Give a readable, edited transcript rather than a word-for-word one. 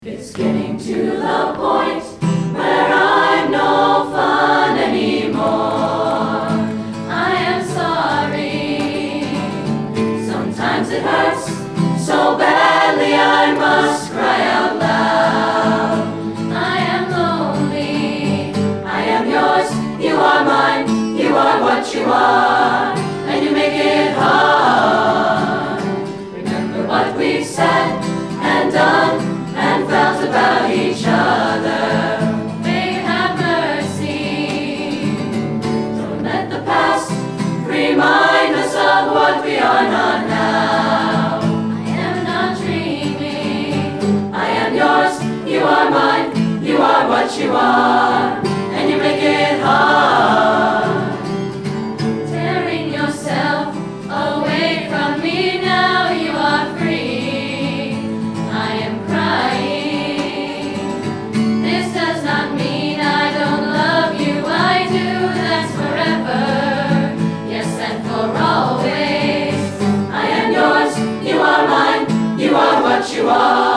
It's getting to the point where I'm no fun anymore. I am sorry. Sometimes it hurts so badly I must cry out loud. I am lonely. I am yours. You are mine. You are what you are, and you make it hard. Remember what we've said and done and felt about each other. May you have mercy. Don't let the past remind us of what we are not now. I am not dreaming. I am yours. You are mine. You are what you are, and you make it hard. Tearing yourself away from me now. You are free. I am crying. This does not mean I don't love you. I do. That's forever. Yes, and for always. I am yours. You are mine. You are what you are.